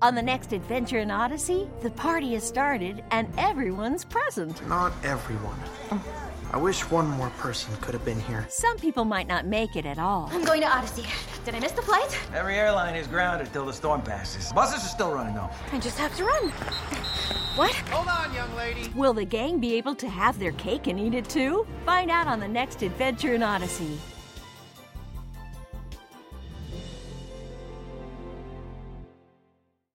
On the next adventure in Odyssey, the party has started and everyone's present. Not everyone. I wish one more person could have been here. Some people might not make it at all. I'm going to Odyssey. Did I miss the flight? Every airline is grounded till the storm passes. Buses are still running, though. I just have to run. What? Hold on, young lady. Will the gang be able to have their cake and eat it too? Find out on the next adventure in Odyssey.